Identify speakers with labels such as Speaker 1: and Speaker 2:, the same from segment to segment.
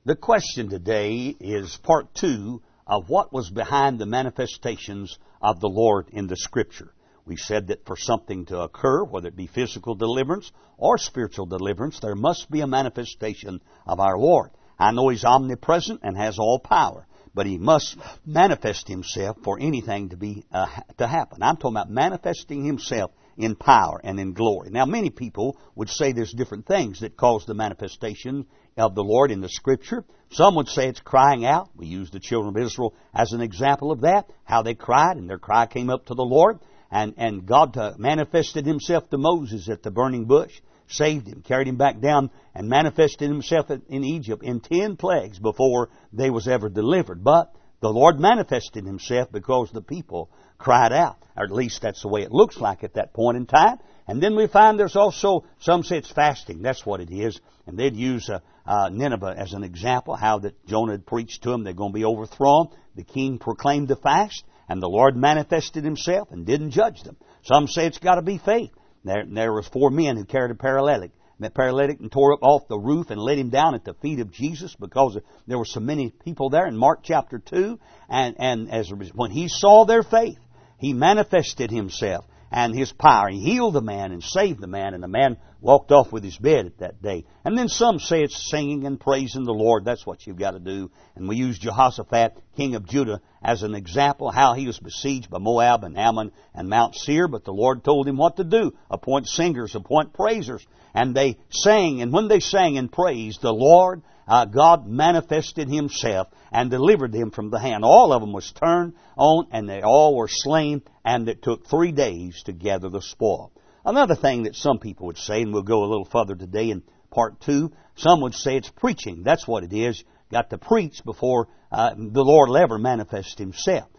Speaker 1: The question today is part 2 of what was behind the manifestations of the Lord in the Scripture. We said that for something to occur, whether it be physical deliverance or spiritual deliverance, there must be a manifestation of our Lord. I know He's omnipresent and has all power, but He must manifest Himself for anything to happen. I'm talking about manifesting Himself in power and in glory. Now, many people would say there's different things that cause the manifestation of the Lord in the Scripture. Some would say it's crying out. We use the children of Israel as an example of that, how they cried, and their cry came up to the Lord. And God manifested Himself to Moses at the burning bush, saved him, carried him back down, and manifested Himself in Egypt in 10 plagues before they was ever delivered. But the Lord manifested Himself because the people cried out. Or at least that's the way it looks like at that point in time. And then we find there's also, some say it's fasting. That's what it is. And they'd use Nineveh as an example, how that Jonah had preached to them. They're going to be overthrown. The king proclaimed the fast, and the Lord manifested Himself and didn't judge them. Some say it's got to be faith. There was 4 men who carried a paralytic and tore up off the roof and let him down at the feet of Jesus because there were so many people there in Mark chapter 2. And when He saw their faith, He manifested Himself and His power. He healed the man and saved the man, and the man walked off with his bed at that day. And then some say it's singing and praising the Lord. That's what you've got to do. And we use Jehoshaphat, king of Judah, as an example, how he was besieged by Moab and Ammon and Mount Seir, but the Lord told him what to do. Appoint singers, appoint praisers. And they sang, and when they sang and praised, the Lord God manifested Himself and delivered them from the hand. All of them was turned on, and they all were slain, and it took 3 days to gather the spoil. Another thing that some people would say, and we'll go a little further today in part 2, some would say it's preaching. That's what it is. Got to preach before the Lord will ever manifest Himself.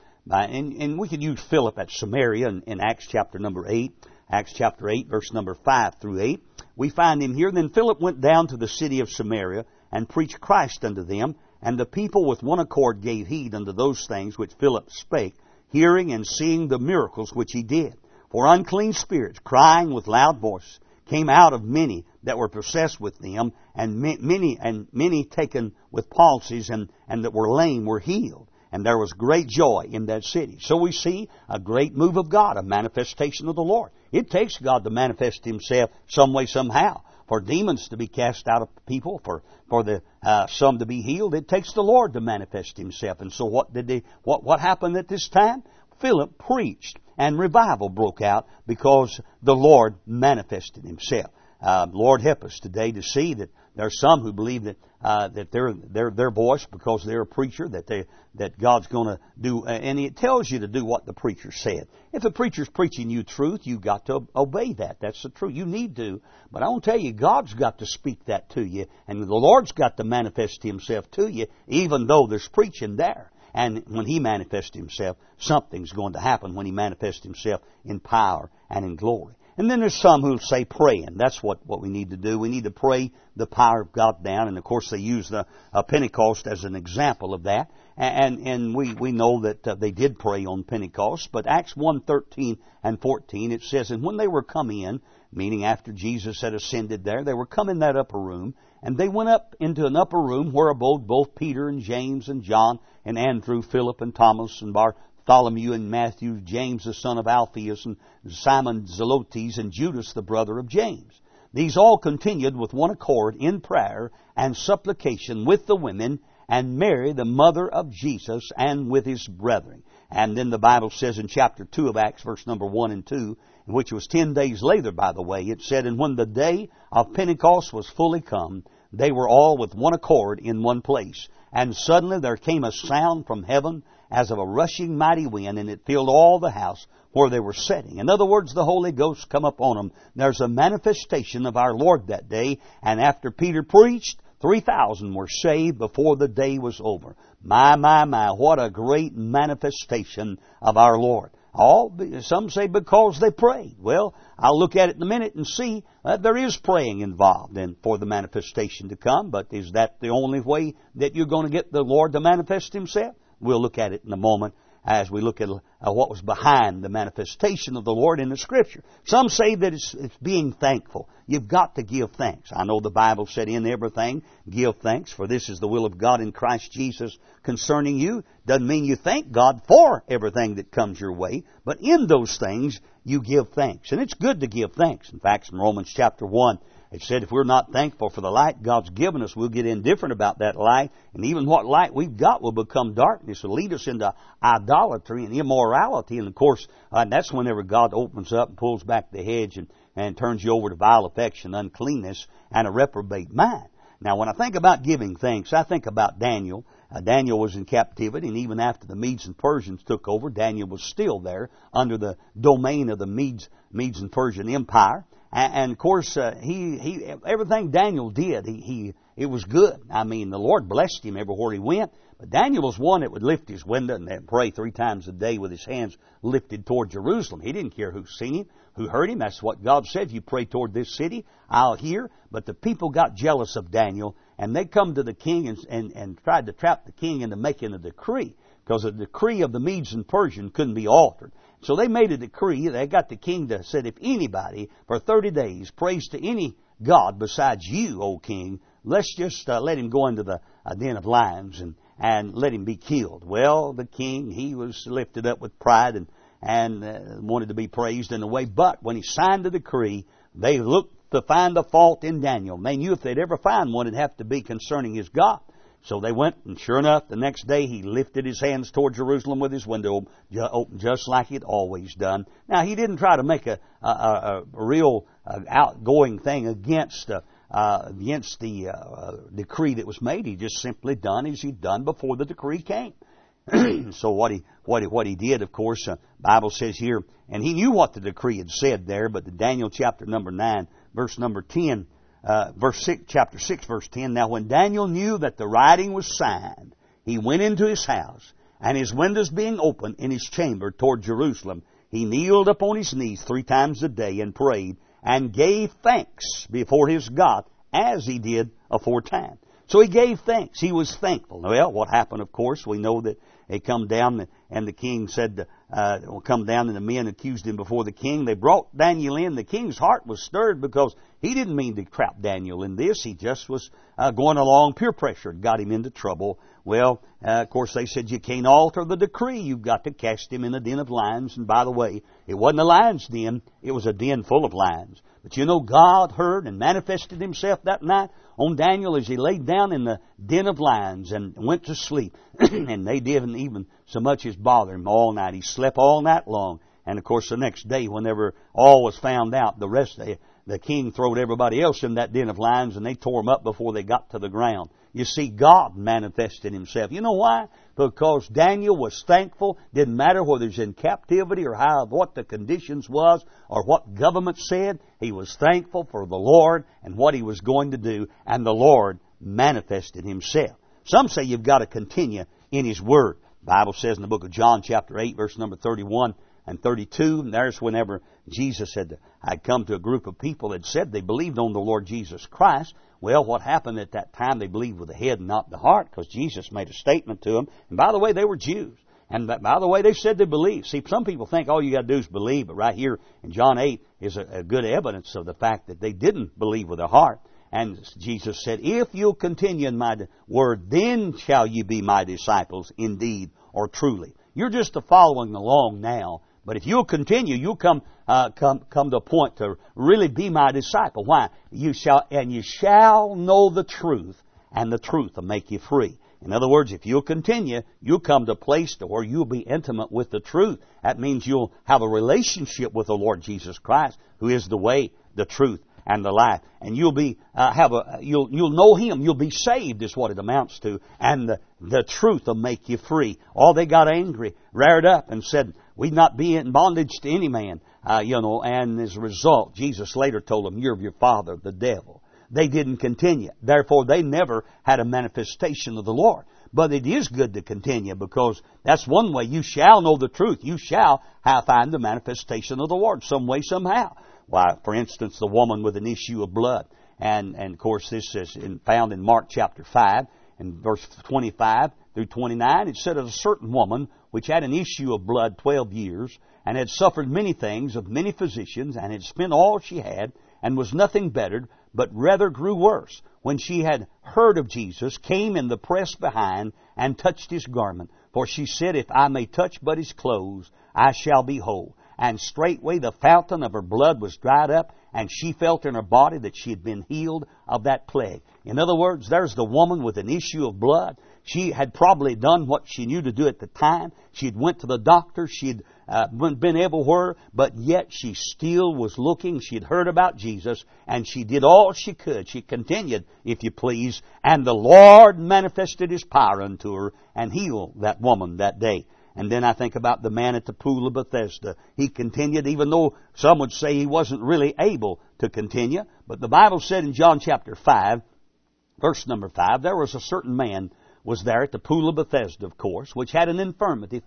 Speaker 1: And we could use Philip at Samaria in Acts chapter number 8. Acts chapter 8, verse number 5 through 8. We find him here. Then Philip went down to the city of Samaria and preached Christ unto them. And the people with one accord gave heed unto those things which Philip spake, hearing and seeing the miracles which he did. For unclean spirits, crying with loud voice, came out of many that were possessed with them, and many taken with palsies, and that were lame were healed. And there was great joy in that city. So we see a great move of God, a manifestation of the Lord. It takes God to manifest Himself some way, somehow. For demons to be cast out of people, for some to be healed, it takes the Lord to manifest Himself. And so what happened at this time? Philip preached, and revival broke out because the Lord manifested Himself. Lord, help us today to see that there are some who believe that their voice, because they're a preacher, that God's going to do, and it tells you to do what the preacher said. If the preacher's preaching you truth, you've got to obey that. That's the truth. You need to. But I want to tell you, God's got to speak that to you, and the Lord's got to manifest Himself to you, even though there's preaching there. And when He manifests Himself, something's going to happen when He manifests Himself in power and in glory. And then there's some who'll say praying. That's what we need to do. We need to pray the power of God down. And of course they use the Pentecost as an example of that. And we know that they did pray on Pentecost. But Acts 1:13 and 14, it says, and when they were come in, meaning after Jesus had ascended there, they were come in that upper room. And they went up into an upper room where abode both Peter and James and John and Andrew, Philip and Thomas and Bartholomew and Matthew, James the son of Alphaeus, and Simon Zelotes, and Judas the brother of James. These all continued with one accord in prayer and supplication with the women, and Mary the mother of Jesus, and with His brethren. And then the Bible says in chapter 2 of Acts, verse number 1 and 2, which was 10 days later, by the way, it said, and when the day of Pentecost was fully come, they were all with one accord in one place. And suddenly there came a sound from heaven as of a rushing mighty wind, and it filled all the house where they were sitting. In other words, the Holy Ghost come upon them. There's a manifestation of our Lord that day, and after Peter preached, 3,000 were saved before the day was over. My, what a great manifestation of our Lord. Some say because they prayed. Well, I'll look at it in a minute and see that there is praying involved for the manifestation to come. But is that the only way that you're going to get the Lord to manifest Himself? We'll look at it in a moment. as we look at what was behind the manifestation of the Lord in the Scripture. Some say that it's being thankful. You've got to give thanks. I know the Bible said in everything, give thanks, for this is the will of God in Christ Jesus concerning you. Doesn't mean you thank God for everything that comes your way, but in those things you give thanks. And it's good to give thanks. In fact, in Romans chapter 1, it said if we're not thankful for the light God's given us, we'll get indifferent about that light. And even what light we've got will become darkness. It'll lead us into idolatry and immorality. And of course, that's whenever God opens up and pulls back the hedge and turns you over to vile affection, uncleanness, and a reprobate mind. Now, when I think about giving thanks, I think about Daniel. Daniel was in captivity, and even after the Medes and Persians took over, Daniel was still there under the domain of the Medes and Persian Empire. And of course, everything Daniel did, it was good. I mean, the Lord blessed him everywhere he went. But Daniel was one that would lift his window and pray 3 times a day with his hands lifted toward Jerusalem. He didn't care who seen him, who heard him. That's what God said. You pray toward this city, I'll hear. But the people got jealous of Daniel, and they come to the king and tried to trap the king into making a decree, because the decree of the Medes and Persians couldn't be altered. So they made a decree. They got the king to said, if anybody for 30 days prays to any god besides you, O king, let's just let him go into the den of lions and let him be killed. Well, the king, he was lifted up with pride and wanted to be praised in a way. But when he signed the decree, they looked to find a fault in Daniel. They knew if they'd ever find one, it'd have to be concerning his God. So they went, and sure enough, the next day he lifted his hands toward Jerusalem with his window open, just like he'd always done. Now, he didn't try to make a real outgoing thing against the decree that was made. He just simply done as he'd done before the decree came. So what he did, of course, Bible says here, and he knew what the decree had said there, but the Daniel chapter number 9, verse number 10. Chapter 6, verse 10, now when Daniel knew that the writing was signed, he went into his house, and his windows being open in his chamber toward Jerusalem, he kneeled upon his knees 3 times a day and prayed, and gave thanks before his God, as he did aforetime. So he gave thanks. He was thankful. Well, what happened, of course, we know that they come down, and the king said, come down, and the men accused him before the king. They brought Daniel in. The king's heart was stirred because he didn't mean to trap Daniel in this. He just was going along. Peer pressure got him into trouble. Well, of course, they said, you can't alter the decree. You've got to cast him in a den of lions. And by the way, it wasn't a lion's den. It was a den full of lions. But you know, God heard and manifested himself that night on Daniel as he laid down in the den of lions and went to sleep. And they didn't even so much as bother him all night. He slept all night long. And of course, the next day, whenever all was found out, the king throwed everybody else in that den of lions, and they tore them up before they got to the ground. You see, God manifested himself. You know why? Because Daniel was thankful. Didn't matter whether he was in captivity or what the conditions was or what government said. He was thankful for the Lord and what he was going to do, and the Lord manifested himself. Some say you've got to continue in his word. The Bible says in the book of John chapter 8, verse number 31 and 32, and there's whenever Jesus had come to a group of people that said they believed on the Lord Jesus Christ. Well, what happened at that time? They believed with the head and not the heart, because Jesus made a statement to them. And by the way, they were Jews. And by the way, they said they believed. See, some people think all you got to do is believe, but right here in John 8 is a good evidence of the fact that they didn't believe with their heart. And Jesus said, if you'll continue in my word, then shall you be my disciples indeed or truly. You're just following along now. But if you'll continue, you'll come to a point to really be my disciple. Why? You shall know the truth, and the truth will make you free. In other words, if you'll continue, you'll come to a place to where you'll be intimate with the truth. That means you'll have a relationship with the Lord Jesus Christ, who is the way, the truth, and the life. And you'll you'll know Him. You'll be saved is what it amounts to. And the truth will make you free. Oh, they got angry, reared up, and said, we'd not be in bondage to any man, and as a result, Jesus later told them, you're of your father, the devil. They didn't continue. Therefore, they never had a manifestation of the Lord. But it is good to continue, because that's one way. You shall know the truth. You shall find the manifestation of the Lord some way, somehow. Why, for instance, the woman with an issue of blood. And of course, this is found in Mark chapter 5. In verse 25 through 29, it said, of a certain woman which had an issue of blood 12 years, and had suffered many things of many physicians, and had spent all she had, and was nothing bettered, but rather grew worse. When she had heard of Jesus, came in the press behind, and touched his garment. For she said, if I may touch but his clothes, I shall be whole. And straightway the fountain of her blood was dried up, and she felt in her body that she had been healed of that plague. In other words, there's the woman with an issue of blood. She had probably done what she knew to do at the time. She had went to the doctor. She had been everywhere, but yet she still was looking. She had heard about Jesus, and she did all she could. She continued, if you please, and the Lord manifested his power unto her and healed that woman that day. And then I think about the man at the pool of Bethesda. He continued, even though some would say he wasn't really able to continue. But the Bible said in John chapter 5, verse number 5, there was a certain man was there at the pool of Bethesda, of course, which had an infirmity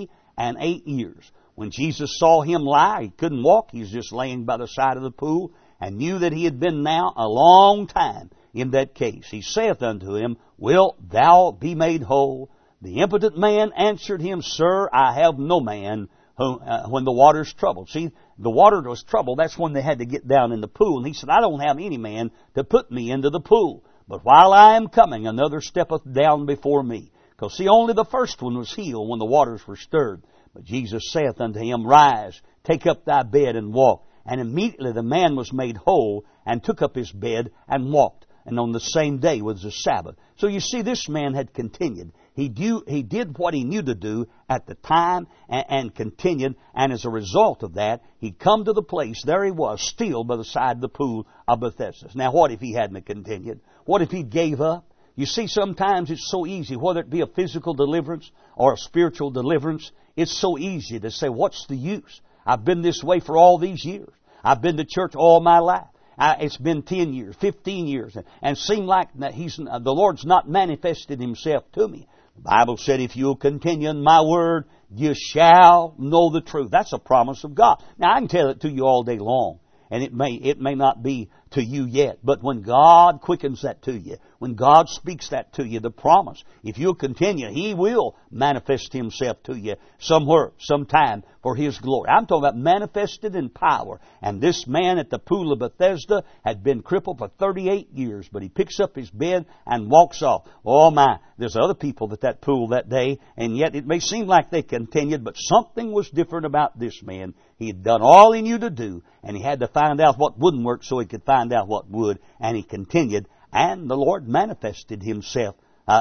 Speaker 1: 38 years. When Jesus saw him lie, he couldn't walk. He was just laying by the side of the pool, and knew that he had been now a long time in that case. He saith unto him, wilt thou be made whole? The impotent man answered him, Sir, I have no man when the water's troubled. See, the water was troubled. That's when they had to get down in the pool. And he said, I don't have any man to put me into the pool. But while I am coming, another steppeth down before me. Because see, only the first one was healed when the waters were stirred. But Jesus saith unto him, Rise, take up thy bed and walk. And immediately the man was made whole, and took up his bed and walked. And on the same day was the Sabbath. So you see, this man had continued. He did what he knew to do at the time, and continued. And as a result of that, he'd come to the place. There he was, still by the side of the pool of Bethesda. Now, what if he hadn't continued? What if he gave up? You see, sometimes it's so easy, whether it be a physical deliverance or a spiritual deliverance, it's so easy to say, what's the use? I've been this way for all these years. I've been to church all my life. It's been 10 years, 15 years, and seemed like that the Lord's not manifested himself to me. The Bible said, if you'll continue in my word, you shall know the truth. That's a promise of God. Now, I can tell it to you all day long, and it may not be to you yet. But when God quickens that to you, when God speaks that to you, the promise, if you'll continue, He will manifest Himself to you somewhere, sometime for His glory. I'm talking about manifested in power. And this man at the pool of Bethesda had been crippled for 38 years, but he picks up his bed and walks off. Oh my, there's other people at that pool that day, and yet it may seem like they continued, but something was different about this man. He had done all he knew to do, and he had to find out what wouldn't work so he could find out what would, and he continued, and the Lord manifested Himself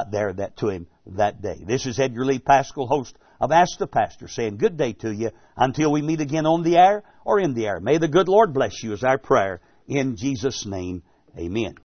Speaker 1: to him that day. This is Edgar Lee Pascal, host of Ask the Pastor, saying good day to you until we meet again on the air or in the air. May the good Lord bless you is our prayer. In Jesus' name, amen.